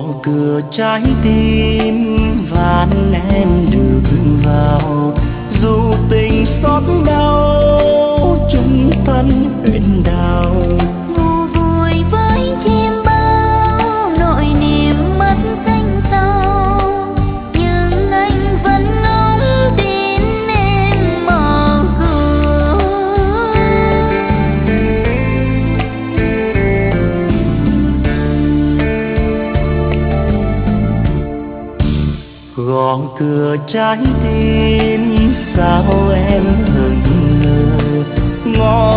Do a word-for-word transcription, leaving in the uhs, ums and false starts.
cửa trái tim van em được vào, dù tình xót đau chung thân huyễn đau. Ngủ vui với chim bao nỗi niềm mất danh sau, nhưng anh vẫn ngóng tin em mở cửa. Gõ cửa trái tim sao em hững hờ, ngõ